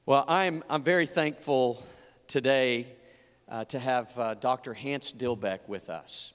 Well, I'm very thankful today to have Dr. Hans Dilbeck with us.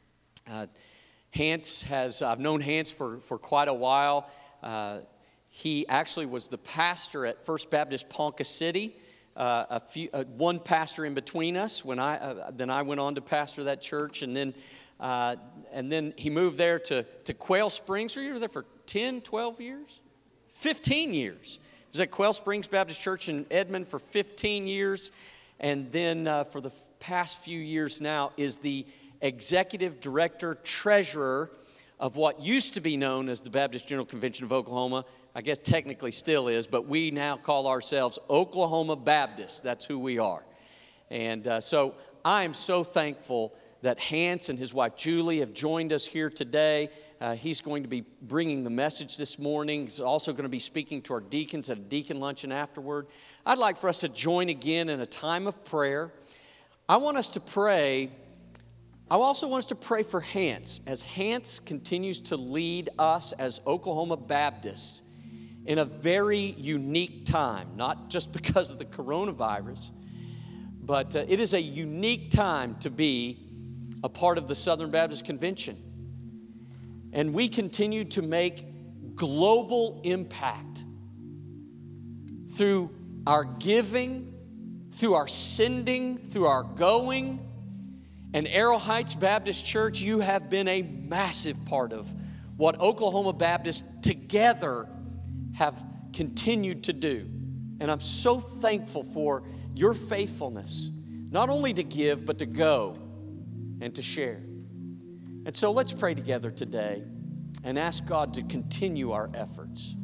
I've known Hans for quite a while. He actually was the pastor at First Baptist Ponca City. One pastor in between us when I went on to pastor that church, and then he moved there to Quail Springs. Were you there for 10, 12 years? 15 years. He was at Quail Springs Baptist Church in Edmond for 15 years, and then for the past few years now is the executive director, treasurer of what used to be known as the Baptist General Convention of Oklahoma. I guess technically still is, but we now call ourselves Oklahoma Baptists. That's who we are. And so I am so thankful that Hans and his wife Julie have joined us here today. He's going to be bringing the message this morning. He's also going to be speaking to our deacons at a deacon luncheon afterward. I'd like for us to join again in a time of prayer. I want us to pray. I also want us to pray for Hans as Hans continues to lead us as Oklahoma Baptists in a very unique time, not just because of the coronavirus, but it is a unique time to be a part of the Southern Baptist Convention. And we continue to make global impact through our giving, through our sending, through our going. And Arrow Heights Baptist Church, you have been a massive part of what Oklahoma Baptists together have continued to do. And I'm so thankful for your faithfulness, not only to give, but to go and to share. And so let's pray together today and ask God to continue our efforts.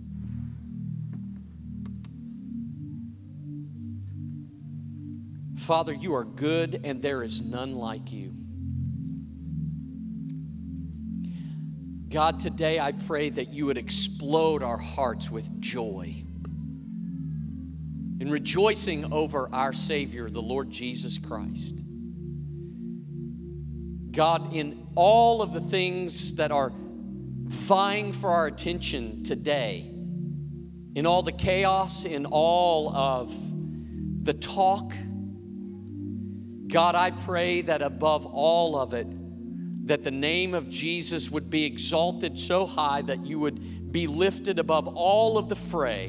Father, you are good and there is none like you. God, today I pray that you would explode our hearts with joy in rejoicing over our Savior, the Lord Jesus Christ. God, in all of the things that are vying for our attention today, in all the chaos, in all of the talk, God, I pray that above all of it, that the name of Jesus would be exalted so high that you would be lifted above all of the fray.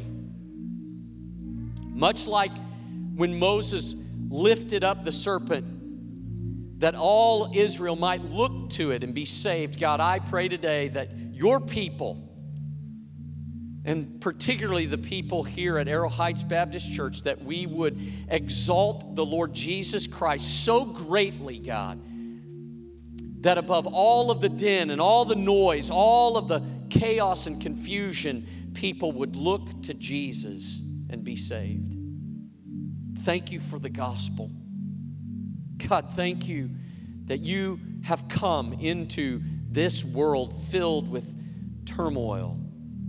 Much like when Moses lifted up the serpent, that all Israel might look to it and be saved. God, I pray today that your people, and particularly the people here at Arrow Heights Baptist Church, that we would exalt the Lord Jesus Christ so greatly, God, that above all of the din and all the noise, all of the chaos and confusion, people would look to Jesus and be saved. Thank you for the gospel. God, thank you that you have come into this world filled with turmoil.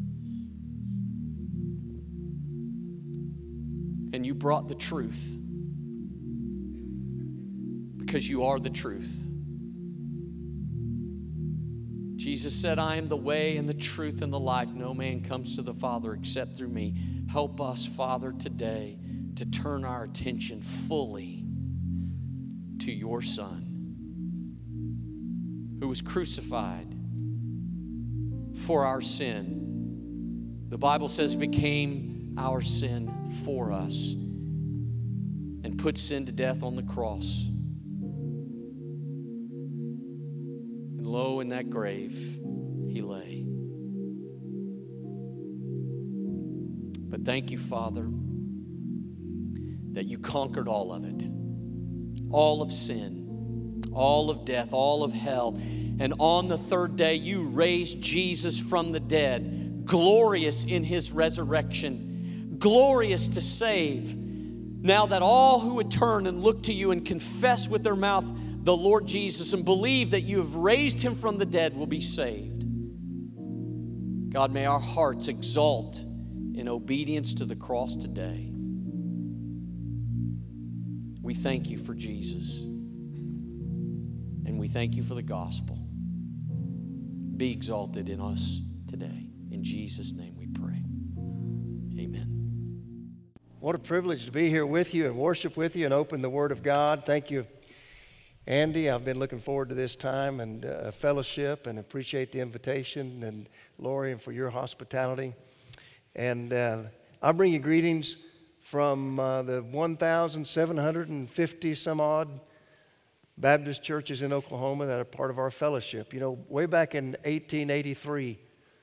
And you brought the truth because you are the truth. Jesus said, I am the way and the truth and the life. No man comes to the Father except through me. Help us, Father, today to turn our attention fully to your Son, who was crucified for our sin. The Bible says he became our sin for us and put sin to death on the cross. And lo, in that grave he lay. But thank you, Father, that you conquered all of it. All of sin, all of death, all of hell. And on the third day, you raised Jesus from the dead, glorious in his resurrection, glorious to save. Now that all who would turn and look to you and confess with their mouth the Lord Jesus and believe that you have raised him from the dead will be saved. God, may our hearts exalt in obedience to the cross today. We thank you for Jesus, and we thank you for the gospel. Be exalted in us today. In Jesus' name we pray. Amen. What a privilege to be here with you and worship with you and open the Word of God. Thank you, Andy. I've been looking forward to this time and fellowship, and appreciate the invitation, and Lori, and for your hospitality. And I bring you greetings from the 1,750 some odd Baptist churches in Oklahoma that are part of our fellowship. You know, way back in 1883,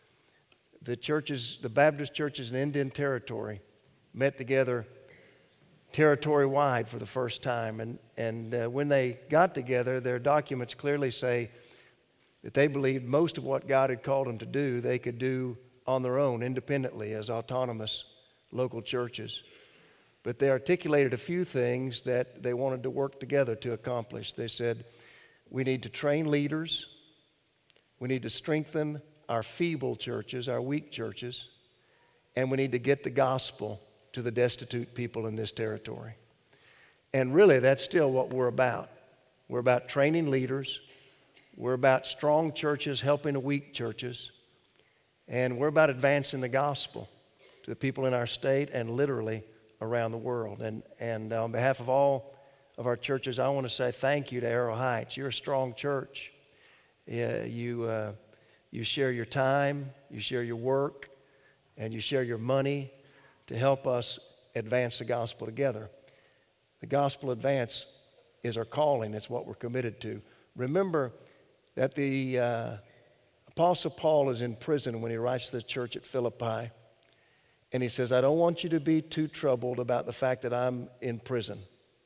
the Baptist churches in Indian Territory met together territory-wide for the first time. And when they got together, their documents clearly say that they believed most of what God had called them to do, they could do on their own, independently, as autonomous local churches. But they articulated a few things that they wanted to work together to accomplish. They said, we need to train leaders. We need to strengthen our feeble churches, our weak churches. And we need to get the gospel to the destitute people in this territory. And really, that's still what we're about. We're about training leaders. We're about strong churches helping the weak churches. And we're about advancing the gospel to the people in our state and literally around the world. And on behalf of all of our churches, I want to say thank you to Arrow Heights. You're a strong church. You share your time, you share your work, and you share your money to help us advance the gospel together. The gospel advance is our calling. It's what we're committed to. Remember that the Apostle Paul is in prison when he writes to the church at Philippi. And he says, I don't want you to be too troubled about the fact that I'm in prison.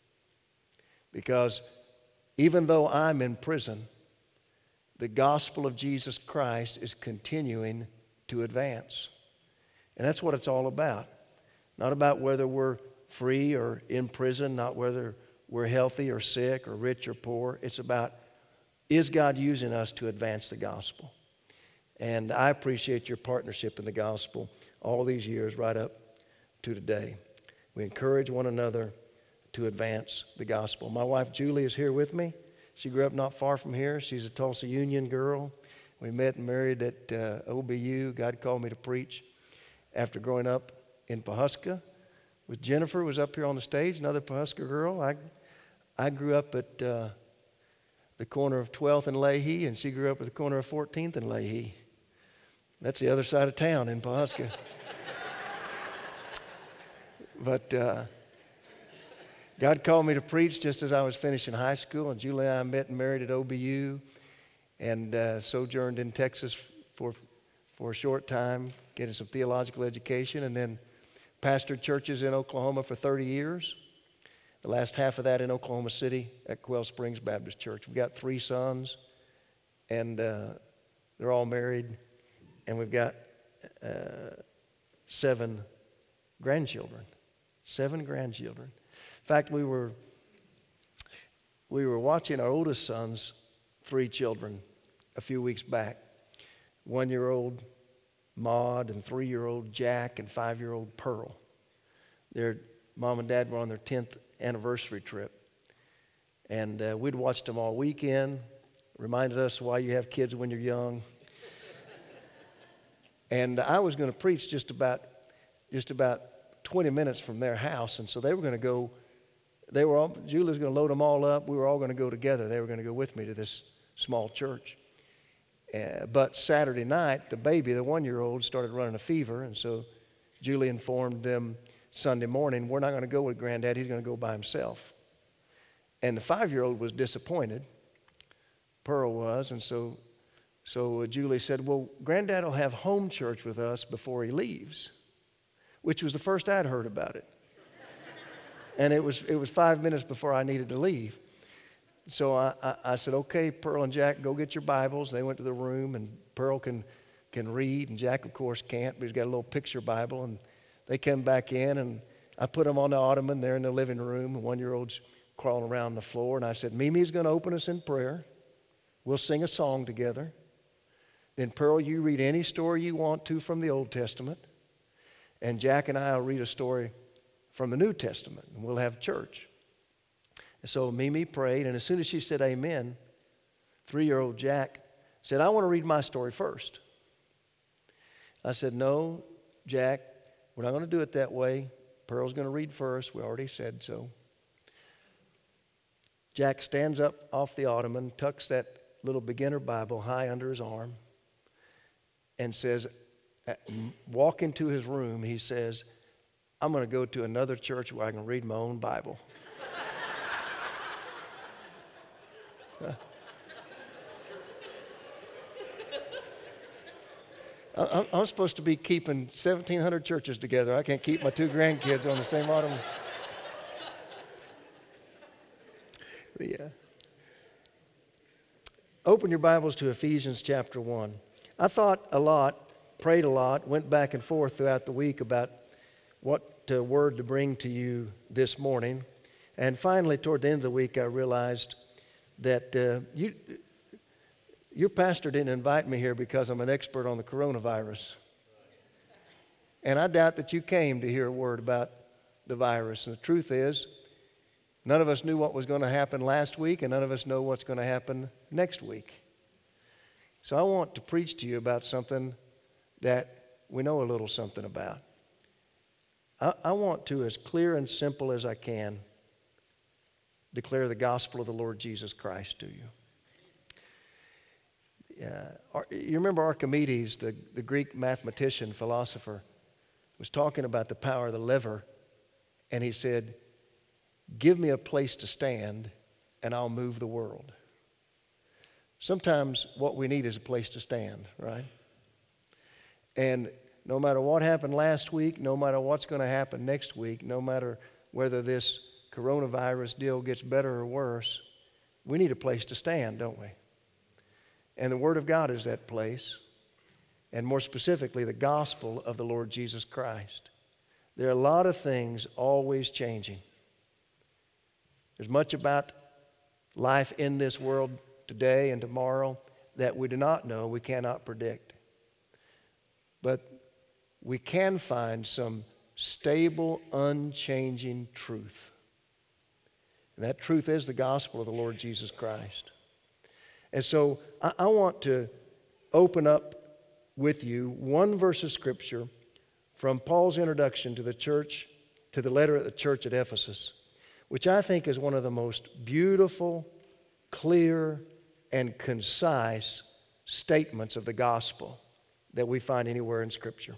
Because even though I'm in prison, the gospel of Jesus Christ is continuing to advance. And that's what it's all about. Not about whether we're free or in prison, not whether we're healthy or sick or rich or poor. It's about, is God using us to advance the gospel? And I appreciate your partnership in the gospel all these years right up to today. We encourage one another to advance the gospel. My wife Julie is here with me. She grew up not far from here. She's a Tulsa Union girl. We met and married at OBU. God called me to preach after growing up in Pawhuska. With Jennifer, was up here on the stage, another Pawhuska girl. I grew up at the corner of 12th and Leahy, and she grew up at the corner of 14th and Leahy. That's the other side of town in Pawhuska. But God called me to preach just as I was finishing high school, and Julie and I met and married at OBU, and sojourned in Texas for a short time, getting some theological education, and then pastored churches in Oklahoma for 30 years. The last half of that in Oklahoma City at Quail Springs Baptist Church. We've got 3 sons, and they're all married. And we've got 7 grandchildren. 7 grandchildren. In fact, we were watching our oldest son's 3 children a few weeks back. 1-year-old Maud and 3-year-old Jack and 5-year-old Pearl. Their mom and dad were on their 10th anniversary trip. And we'd watched them all weekend. Reminded us why you have kids when you're young. And I was going to preach just about 20 minutes from their house. And so they were going to go, Julie was going to load them all up. We were all going to go together. They were going to go with me to this small church. But Saturday night, the baby, the 1-year-old, started running a fever. And so Julie informed them Sunday morning, we're not going to go with Granddad. He's going to go by himself. And the 5-year-old was disappointed. Pearl was. And so Julie said, well, Granddad will have home church with us before he leaves, which was the first I'd heard about it. And it was 5 minutes before I needed to leave. So I said, okay, Pearl and Jack, go get your Bibles. They went to the room, and Pearl can read, and Jack, of course, can't, but he's got a little picture Bible. And they came back in, and I put them on the ottoman there in the living room. The 1-year-old's crawling around the floor, and I said, Mimi's going to open us in prayer. We'll sing a song together. Then, Pearl, you read any story you want to from the Old Testament. And Jack and I will read a story from the New Testament, and we'll have church. And so Mimi prayed, and as soon as she said amen, 3-year-old Jack said, I want to read my story first. I said, no, Jack, we're not going to do it that way. Pearl's going to read first. We already said so. Jack stands up off the ottoman, tucks that little beginner Bible high under his arm, and says, walk into his room, he says, I'm going to go to another church where I can read my own Bible. I'm supposed to be keeping 1,700 churches together. I can't keep my 2 grandkids on the same ottoman. Yeah. Open your Bibles to Ephesians chapter 1. I thought a lot, prayed a lot, went back and forth throughout the week about what word to bring to you this morning. And finally, toward the end of the week, I realized that your pastor didn't invite me here because I'm an expert on the coronavirus. And I doubt that you came to hear a word about the virus. And the truth is, none of us knew what was going to happen last week, and none of us know what's going to happen next week. So I want to preach to you about something that we know a little something about. I want to, as clear and simple as I can, declare the gospel of the Lord Jesus Christ to you. You remember Archimedes, the Greek mathematician, philosopher, was talking about the power of the lever, and he said, give me a place to stand, and I'll move the world. Sometimes what we need is a place to stand, right? And no matter what happened last week, no matter what's going to happen next week, no matter whether this coronavirus deal gets better or worse, we need a place to stand, don't we? And the Word of God is that place, and more specifically, the gospel of the Lord Jesus Christ. There are a lot of things always changing. There's much about life in this world today and tomorrow that we do not know, we cannot predict. But we can find some stable, unchanging truth. And that truth is the gospel of the Lord Jesus Christ. And so I want to open up with you one verse of Scripture from Paul's introduction to the church, to the letter at the church at Ephesus, which I think is one of the most beautiful, clear, and concise statements of the gospel that we find anywhere in Scripture.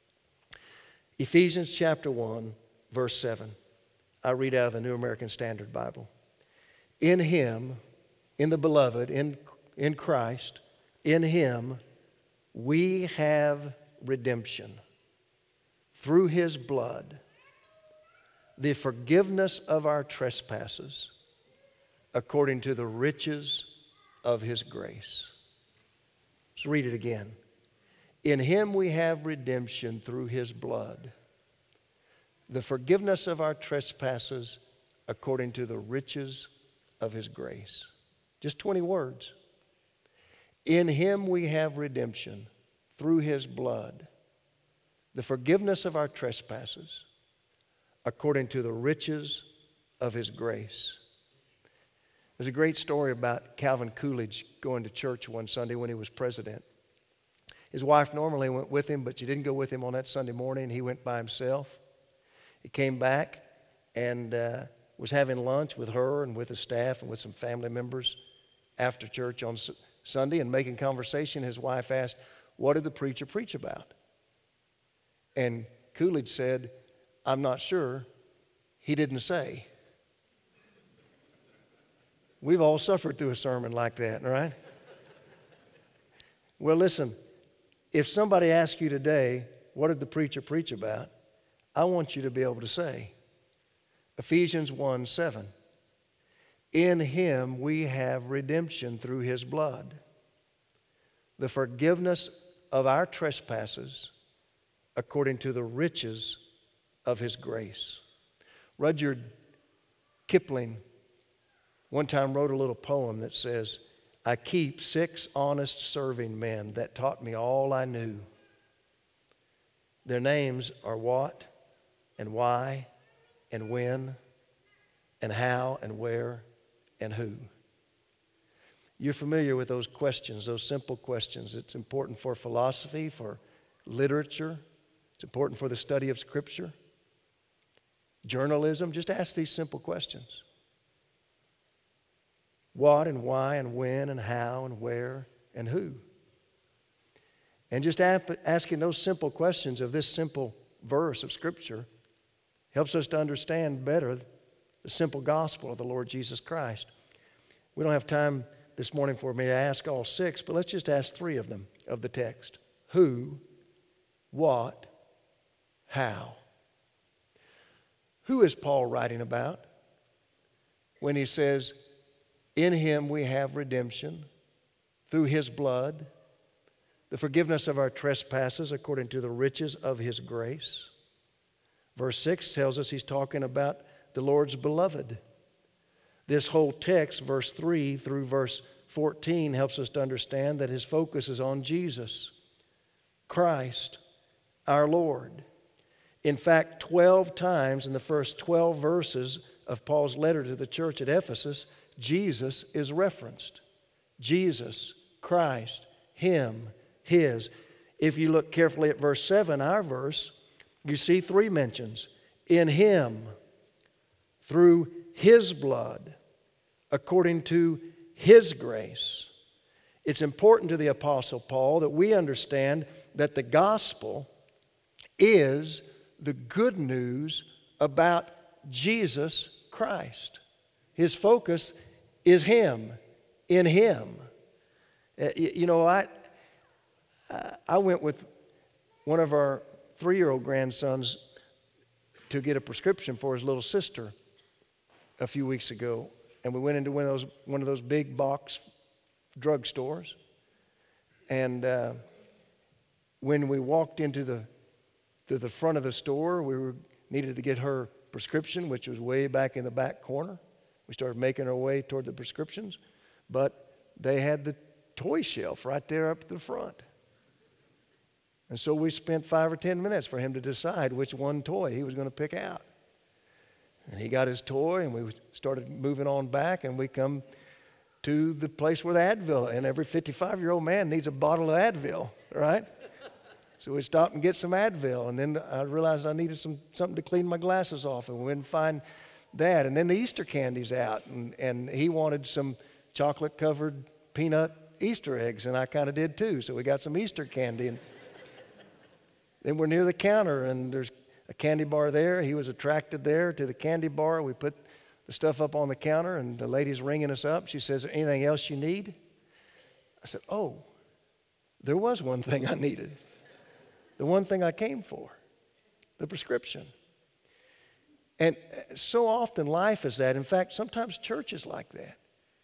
Ephesians chapter 1, verse 7. I read out of the New American Standard Bible. In Him, in the beloved, in Christ, in Him, we have redemption through His blood, the forgiveness of our trespasses, according to the riches of His grace. Let's read it again. In Him we have redemption through His blood, the forgiveness of our trespasses, according to the riches of His grace. Just 20 words. In Him we have redemption through His blood, the forgiveness of our trespasses, according to the riches of His grace. There's a great story about Calvin Coolidge going to church one Sunday when he was president. His wife normally went with him, but she didn't go with him on that Sunday morning. He went by himself. He came back and was having lunch with her and with his staff and with some family members after church on Sunday, and making conversation. His wife asked, what did the preacher preach about? And Coolidge said, I'm not sure. He didn't say. We've all suffered through a sermon like that, right? Well, listen, if somebody asks you today, what did the preacher preach about? I want you to be able to say, Ephesians 1:7. In Him we have redemption through His blood, the forgiveness of our trespasses, according to the riches of His grace. Rudyard Kipling one time wrote a little poem that says, I keep 6 honest serving men that taught me all I knew. Their names are what and why and when and how and where and who. You're familiar with those questions, those simple questions. It's important for philosophy, for literature. It's important for the study of Scripture. journalism, just ask these simple questions. What and why and when and how and where and who. And just asking those simple questions of this simple verse of Scripture helps us to understand better the simple gospel of the Lord Jesus Christ. We don't have time this morning for me to ask all 6, but let's just ask 3 of them of the text. Who, what, how. Who is Paul writing about when he says, in him we have redemption through his blood, the forgiveness of our trespasses according to the riches of his grace? Verse 6 tells us he's talking about the Lord's beloved. This whole text, verse 3 through verse 14, helps us to understand that his focus is on Jesus, Christ, our Lord. In fact, 12 times in the first 12 verses of Paul's letter to the church at Ephesus, Jesus is referenced. Jesus, Christ, him, his. If you look carefully at verse 7, our verse, you see 3 mentions. In him, through his blood, according to his grace. It's important to the Apostle Paul that we understand that the gospel is the good news about Jesus Christ. His focus is him, in him. You know, I went with one of our 3-year-old grandsons to get a prescription for his little sister a few weeks ago, and we went into one of those big box drugstores. And when we walked into the front of the store, we needed to get her prescription, which was way back in the back corner. We started making our way toward the prescriptions, but they had the toy shelf right there up at the front. And so we spent 5 or 10 minutes for him to decide which one toy he was going to pick out. And he got his toy, and we started moving on back, and we come to the place where the Advil, and every 55-year-old man needs a bottle of Advil, right? So we stopped and get some Advil, and then I realized I needed something to clean my glasses off, and we went and find that. And then the Easter candy's out, and he wanted some chocolate-covered peanut Easter eggs, and I kind of did too, so we got some Easter candy. And then we're near the counter, and there's a candy bar there. He was attracted there to the candy bar. We put the stuff up on the counter, and the lady's ringing us up. She says, anything else you need? I said, oh, there was one thing I needed. The one thing I came for, the prescription. And so often life is that. In fact, sometimes church is like that.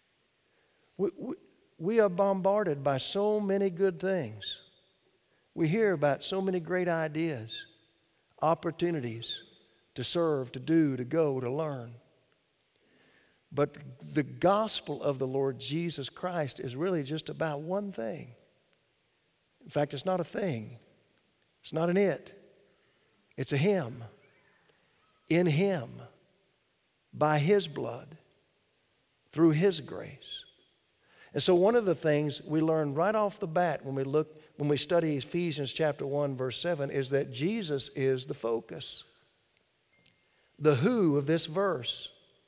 We are bombarded by so many good things. We hear about so many great ideas, opportunities to serve, to do, to go, to learn. But the gospel of the Lord Jesus Christ is really just about one thing. In fact, it's not a thing. It's not an it. It's a him. In him, by his blood, through his grace. And so one of the things we learn right off the bat when we study Ephesians chapter 1, verse 7, is that Jesus is the focus. The who of this verse.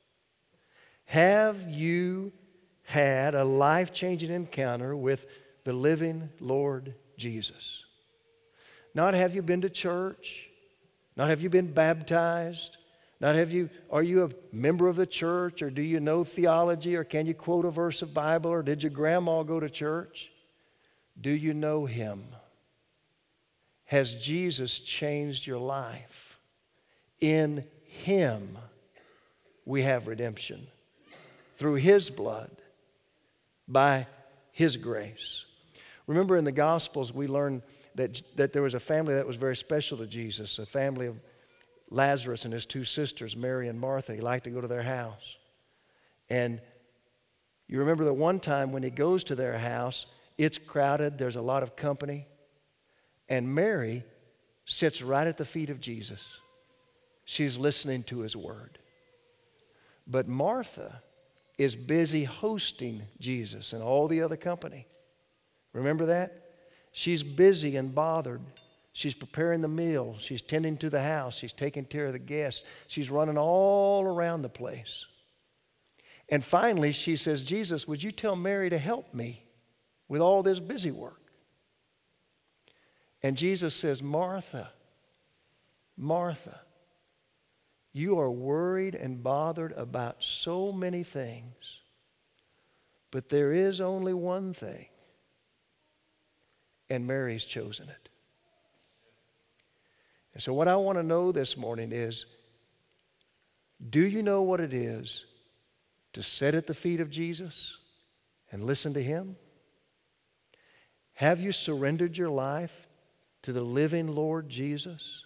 Have you had a life-changing encounter with the living Lord Jesus? Not have you been to church, not have you been baptized, not are you a member of the church, or do you know theology, or can you quote a verse of Bible, or did your grandma go to church? Do you know him? Has Jesus changed your life? In him we have redemption. Through his blood, by his grace. Remember in the Gospels we learned that there was a family that was very special to Jesus, a family of Lazarus and his 2 sisters, Mary and Martha. He liked to go to their house. And you remember that one time when he goes to their house, it's crowded, there's a lot of company, and Mary sits right at the feet of Jesus. She's listening to his word. But Martha is busy hosting Jesus and all the other company. Remember that? She's busy and bothered She's preparing the meal. She's tending to the house. She's taking care of the guests. She's running all around the place. And finally, she says, Jesus, would you tell Mary to help me with all this busy work? And Jesus says, Martha, Martha, you are worried and bothered about so many things, but there is only one thing, and Mary's chosen it. And so what I want to know this morning is, do you know what it is to sit at the feet of Jesus and listen to Him? Have you surrendered your life to the living Lord Jesus?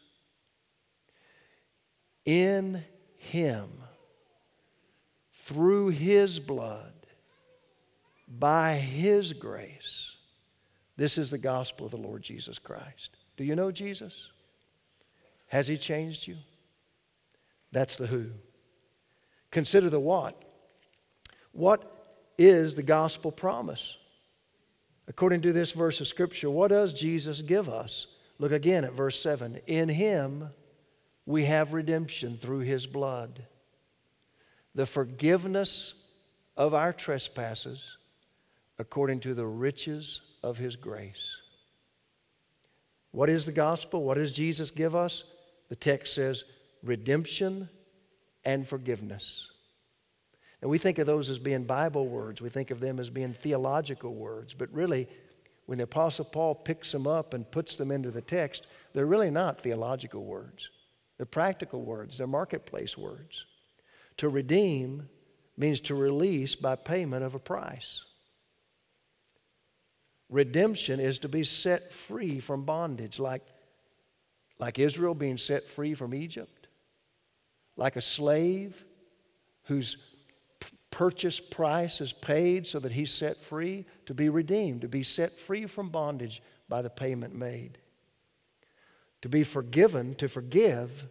In Him, through His blood, by His grace, this is the gospel of the Lord Jesus Christ. Do you know Jesus? Has He changed you? That's the who. Consider the what. What is the gospel promise? According to this verse of Scripture, what does Jesus give us? Look again at verse 7. In Him we have redemption through His blood, the forgiveness of our trespasses according to the riches of His grace. What is the gospel? What does Jesus give us? The text says redemption and forgiveness. And we think of those as being Bible words. We think of them as being theological words. But really, when the Apostle Paul picks them up and puts them into the text, they're really not theological words. They're practical words. They're marketplace words. To redeem means to release by payment of a price. Redemption is to be set free from bondage, like Israel being set free from Egypt, like a slave whose purchase price is paid so that he's set free, to be redeemed, to be set free from bondage by the payment made. To be forgiven, to forgive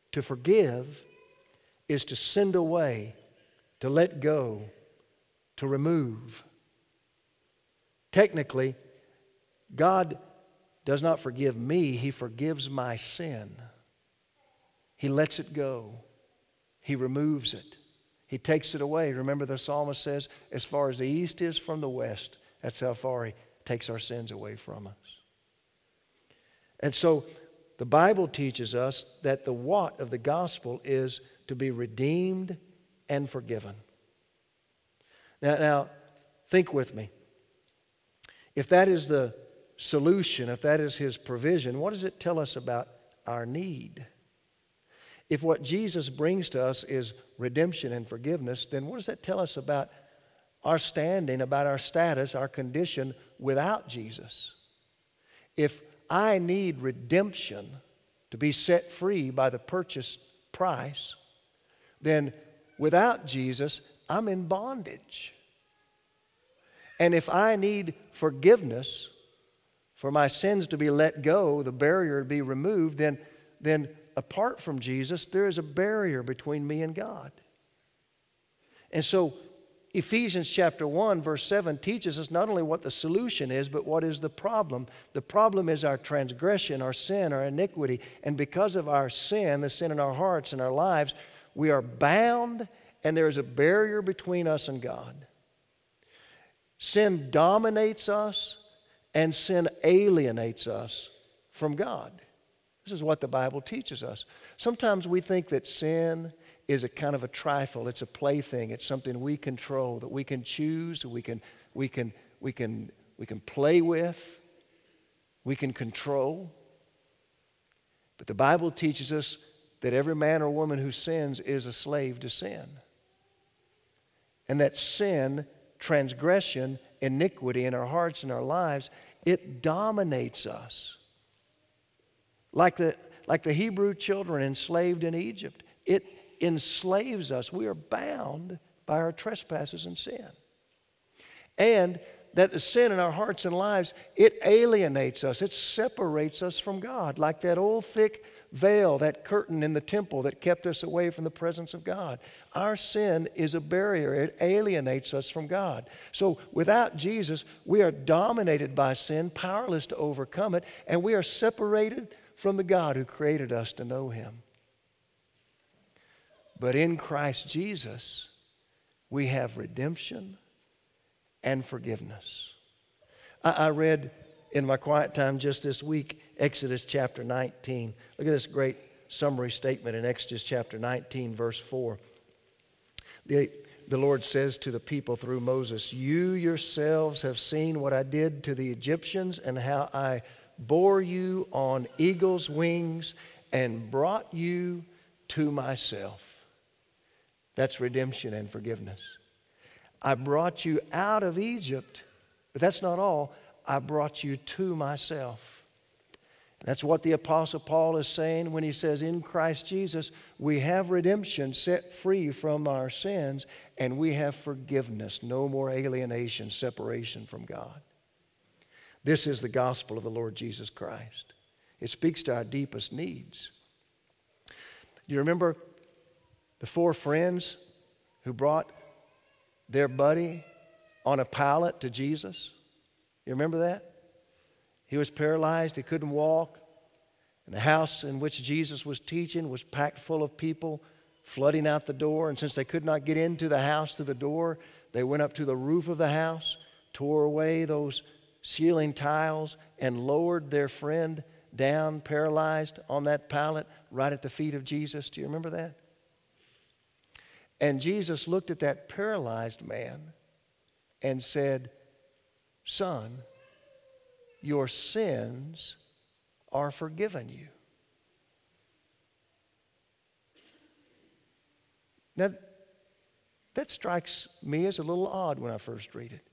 is to send away, to let go, to remove. Technically, God does not forgive me, He forgives my sin. He lets it go. He removes it. He takes it away. Remember, the psalmist says, as far as the east is from the west, that's how far He takes our sins away from us. And so the Bible teaches us that the what of the gospel is to be redeemed and forgiven. Now think with me. If that is the solution, if that is His provision, what does it tell us about our need? If what Jesus brings to us is redemption and forgiveness, then what does that tell us about our standing, about our status, our condition without Jesus? If I need redemption to be set free by the purchase price, then without Jesus, I'm in bondage. And if I need forgiveness for my sins to be let go, the barrier to be removed, then apart from Jesus, there is a barrier between me and God. And so Ephesians chapter 1, verse 7 teaches us not only what the solution is, but what is the problem. The problem is our transgression, our sin, our iniquity. And because of our sin, the sin in our hearts and our lives, we are bound, and there is a barrier between us and God. Sin dominates us, and sin alienates us from God. This is what the Bible teaches us. Sometimes we think that sin is a kind of a trifle. It's a plaything. It's something we control, that we can choose, that we can play with, we can control. But the Bible teaches us that every man or woman who sins is a slave to sin. And that sin, transgression, iniquity in our hearts and our lives, it dominates us. Like the Hebrew children enslaved in Egypt, it enslaves us. We are bound by our trespasses and sin. And that the sin in our hearts and lives, it alienates us. It separates us from God, like that old thick veil, that curtain in the temple that kept us away from the presence of God. Our sin is a barrier. It alienates us from God. So without Jesus, we are dominated by sin, powerless to overcome it, and we are separated from the God who created us to know Him. But in Christ Jesus, we have redemption and forgiveness. I read in my quiet time just this week, Exodus chapter 19. Look at this great summary statement in Exodus chapter 19, verse 4. The Lord says to the people through Moses, "You yourselves have seen what I did to the Egyptians and how I bore you on eagle's wings and brought you to myself." That's redemption and forgiveness. I brought you out of Egypt, but that's not all. I brought you to myself. That's what the Apostle Paul is saying when he says, in Christ Jesus, we have redemption, set free from our sins, and we have forgiveness, no more alienation, separation from God. This is the gospel of the Lord Jesus Christ. It speaks to our deepest needs. Do you remember the 4 friends who brought their buddy on a pallet to Jesus? You remember that? He was paralyzed. He couldn't walk. And the house in which Jesus was teaching was packed full of people flooding out the door. And since they could not get into the house through the door, they went up to the roof of the house, tore away those ceiling tiles, and lowered their friend down, paralyzed, on that pallet right at the feet of Jesus. Do you remember that? And Jesus looked at that paralyzed man and said, "Son, your sins are forgiven you." Now, that strikes me as a little odd when I first read it.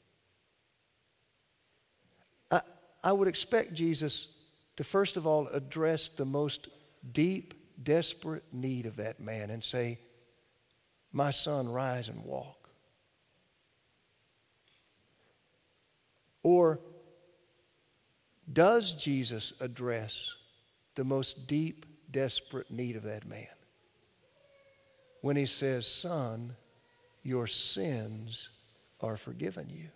I would expect Jesus to first of all address the most deep, desperate need of that man and say, "My son, rise and walk." Or does Jesus address the most deep, desperate need of that man when he says, "Son, your sins are forgiven you"?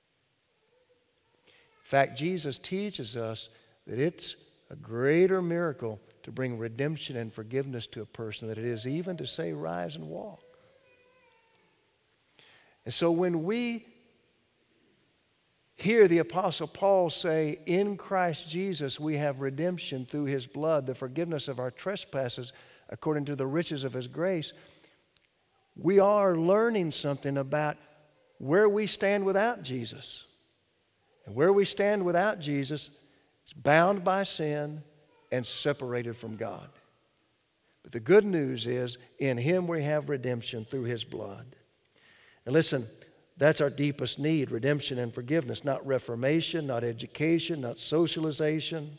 In fact, Jesus teaches us that it's a greater miracle to bring redemption and forgiveness to a person than it is even to say, "Rise and walk." And so when we hear the Apostle Paul say, in Christ Jesus we have redemption through His blood, the forgiveness of our trespasses according to the riches of His grace, we are learning something about where we stand without Jesus. And where we stand without Jesus is bound by sin and separated from God. But the good news is, in Him we have redemption through His blood. And listen, that's our deepest need, redemption and forgiveness, not reformation, not education, not socialization.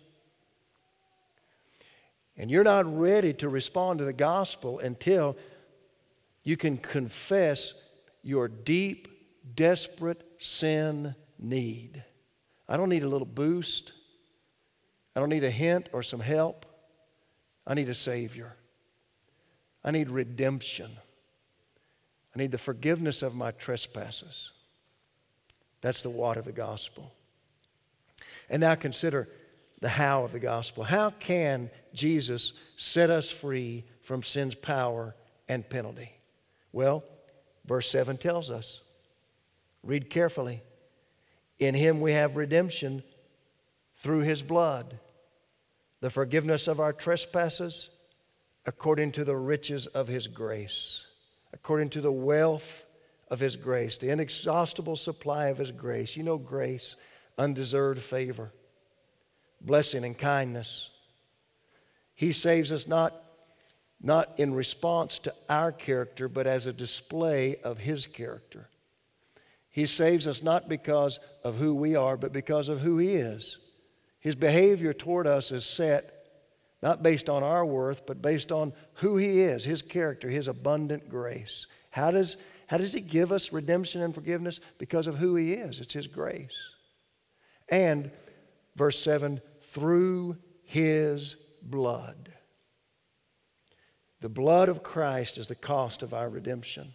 And you're not ready to respond to the gospel until you can confess your deep, desperate sin need. I don't need a little boost. I don't need a hint or some help. I need a Savior. I need redemption. I need the forgiveness of my trespasses. That's the what of the gospel. And now consider the how of the gospel. How can Jesus set us free from sin's power and penalty? Well, verse 7 tells us. Read carefully. In Him we have redemption through His blood, the forgiveness of our trespasses according to the riches of His grace, according to the wealth of His grace, the inexhaustible supply of His grace. You know grace, undeserved favor, blessing and kindness. He saves us not in response to our character, but as a display of His character. He saves us not because of who we are, but because of who He is. His behavior toward us is set not based on our worth, but based on who He is, His character, His abundant grace. How does How does He give us redemption and forgiveness? Because of who He is. It's His grace. And, verse 7, through His blood. The blood of Christ is the cost of our redemption.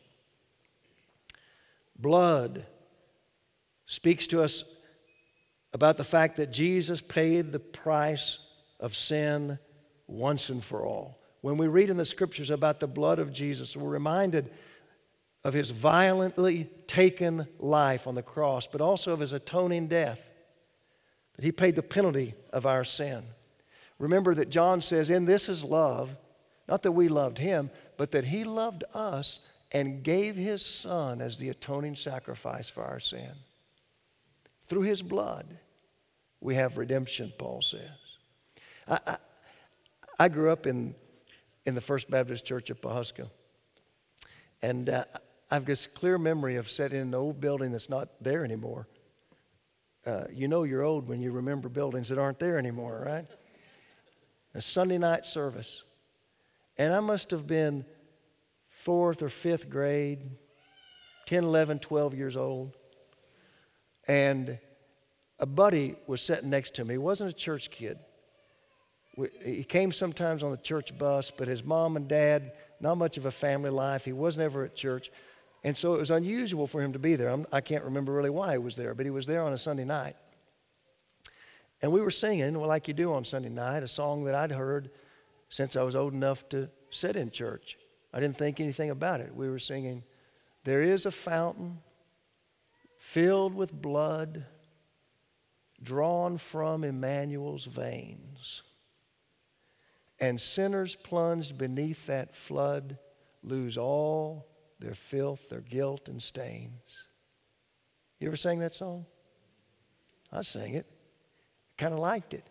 Blood speaks to us about the fact that Jesus paid the price of sin once and for all. When we read in the Scriptures about the blood of Jesus, we're reminded of His violently taken life on the cross, but also of His atoning death, that He paid the penalty of our sin. Remember that John says, in this is love, not that we loved Him, but that He loved us and gave His Son as the atoning sacrifice for our sin. Through His blood, we have redemption, Paul says. I grew up in the First Baptist Church of Pawhuska. And I've this clear memory of sitting in an old building that's not there anymore. You know you're old when you remember buildings that aren't there anymore, right? A Sunday night service. And I must have been 4th or 5th grade, 10, 11, 12 years old. And a buddy was sitting next to me. He wasn't a church kid. He came sometimes on the church bus, but his mom and dad, not much of a family life. He wasn't ever at church. And so it was unusual for him to be there. I can't remember really why he was there, but he was there on a Sunday night. And we were singing, well, like you do on Sunday night, a song that I'd heard since I was old enough to sit in church. I didn't think anything about it. We were singing, there is a fountain filled with blood drawn from Emmanuel's veins. And sinners plunged beneath that flood lose all their filth, their guilt, and stains. You ever sang that song? I sang it. Kind of liked it.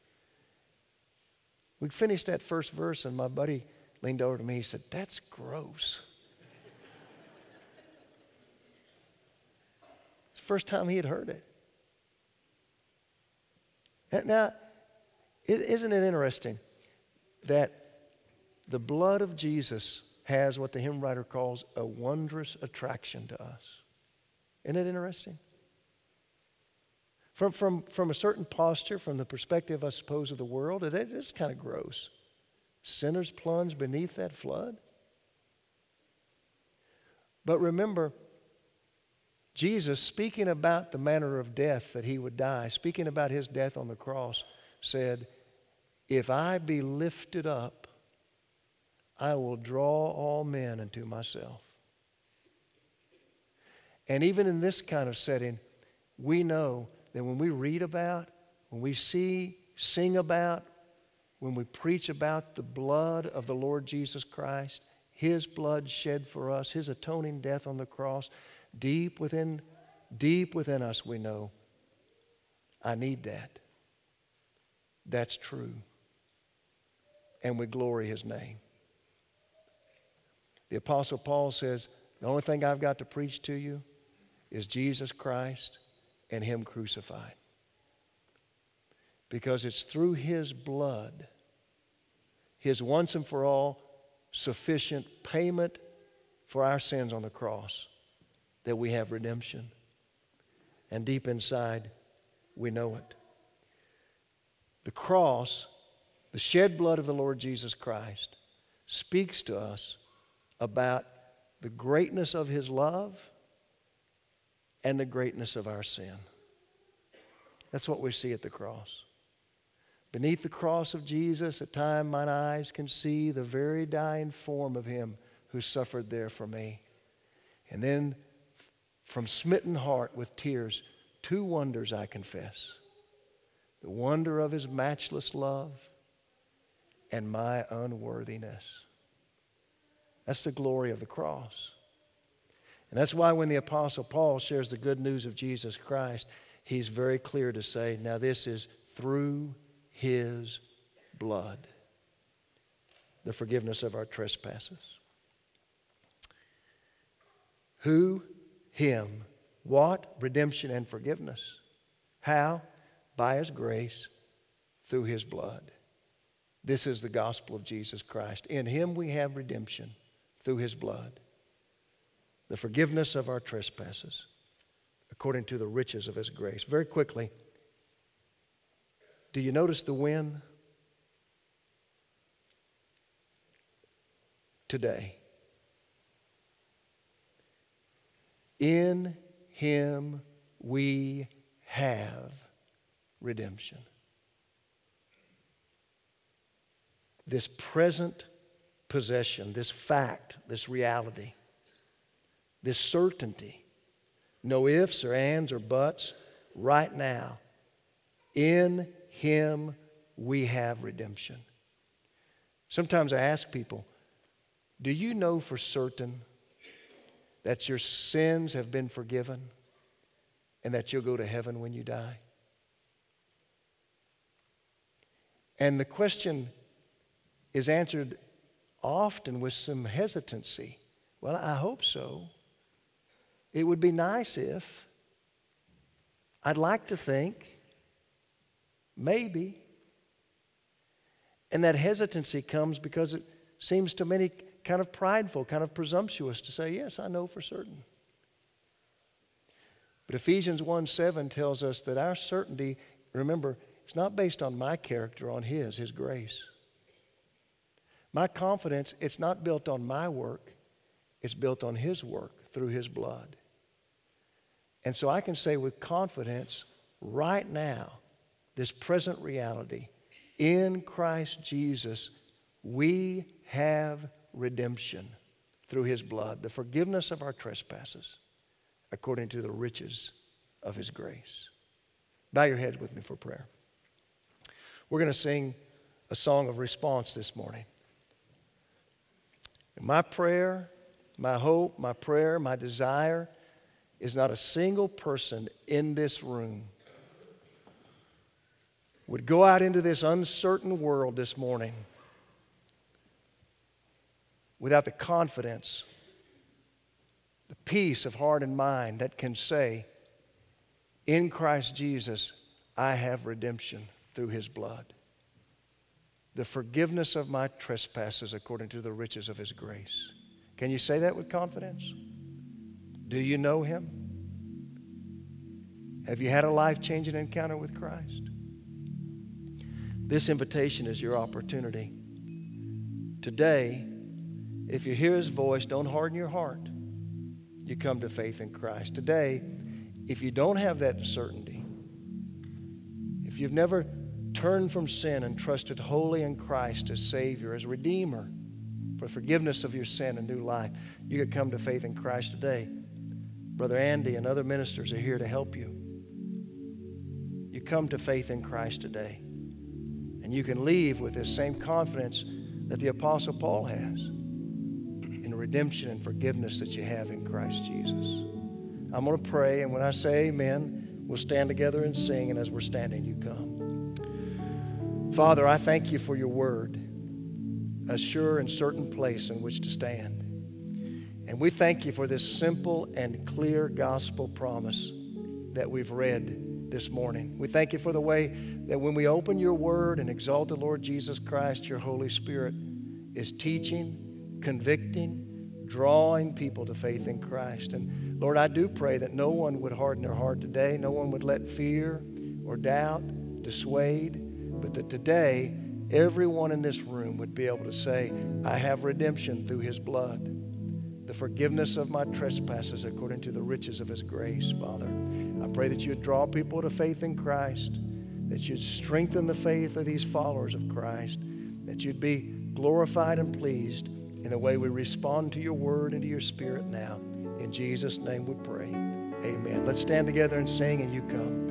We finished that first verse, and my buddy leaned over to me. He said, "That's gross." It's the first time he had heard it. Now, isn't it interesting that the blood of Jesus has what the hymn writer calls a wondrous attraction to us? Isn't it interesting? From a certain posture, from the perspective, I suppose, of the world, it is kind of gross. Sinners plunge beneath that flood. But remember, Jesus, speaking about the manner of death that He would die, speaking about His death on the cross, said, if I be lifted up, I will draw all men unto myself. And even in this kind of setting, we know that when we read about, when we see, sing about, when we preach about the blood of the Lord Jesus Christ, His blood shed for us, His atoning death on the cross, deep within us we know, I need that. That's true. And we glory His name. The Apostle Paul says, the only thing I've got to preach to you is Jesus Christ and Him crucified. Because it's through His blood, His once and for all sufficient payment for our sins on the cross, that we have redemption. And deep inside, we know it. The cross, the shed blood of the Lord Jesus Christ, speaks to us about the greatness of His love and the greatness of our sin. That's what we see at the cross. Beneath the cross of Jesus, at times mine eyes can see the very dying form of Him who suffered there for me. And then from smitten heart with tears, two wonders I confess. The wonder of His matchless love and my unworthiness. That's the glory of the cross. And that's why when the Apostle Paul shares the good news of Jesus Christ, he's very clear to say, now this is through His blood, the forgiveness of our trespasses. Who? Him. What? Redemption and forgiveness. How? By His grace, through His blood. This is the gospel of Jesus Christ. In Him we have redemption through His blood. the forgiveness of our trespasses, according to the riches of His grace. Very quickly, do you notice the when? Today. In Him we have redemption. This present possession, this fact, this reality, this certainty, no ifs or ands or buts, right now, in Him we have redemption. Sometimes I ask people, do you know for certain that your sins have been forgiven and that you'll go to heaven when you die? And the question is answered often with some hesitancy. Well, I hope so. It would be nice if. I'd like to think. Maybe. And that hesitancy comes because it seems to many kind of prideful, kind of presumptuous to say, yes, I know for certain. But Ephesians 1:7 tells us that our certainty, remember, it's not based on my character, on His grace. My confidence, it's not built on my work. It's built on His work through His blood. And so I can say with confidence, right now, this present reality, in Christ Jesus, we have redemption through His blood, the forgiveness of our trespasses, according to the riches of His grace. Bow your heads with me for prayer. We're going to sing a song of response this morning. My prayer, my hope, my prayer, my desire is not a single person in this room would go out into this uncertain world this morning without the confidence, the peace of heart and mind that can say, in Christ Jesus, I have redemption through His blood. The forgiveness of my trespasses according to the riches of His grace. Can you say that with confidence? Do you know Him? Have you had a life-changing encounter with Christ? This invitation is your opportunity. Today, if you hear His voice, don't harden your heart. You come to faith in Christ. Today, if you don't have that certainty, if you've never turned from sin and trusted wholly in Christ as Savior, as Redeemer, for forgiveness of your sin and new life, you could come to faith in Christ today. Brother Andy and other ministers are here to help you. You come to faith in Christ today, and you can leave with this same confidence that the Apostle Paul has in redemption and forgiveness that you have in Christ Jesus. I'm going to pray, and when I say amen, we'll stand together and sing, and as we're standing, you come. Father, I thank you for your word, a sure and certain place in which to stand. And we thank you for this simple and clear gospel promise that we've read this morning. We thank you for the way that when we open your word and exalt the Lord Jesus Christ, your Holy Spirit is teaching, convicting, drawing people to faith in Christ. And Lord, I do pray that no one would harden their heart today. No one would let fear or doubt dissuade. But that today, everyone in this room would be able to say, I have redemption through His blood, the forgiveness of my trespasses according to the riches of His grace, Father. I pray that you would draw people to faith in Christ, that you'd strengthen the faith of these followers of Christ, that you'd be glorified and pleased in the way we respond to your word and to your Spirit now. In Jesus' name we pray. Amen. Let's stand together and sing, and you come.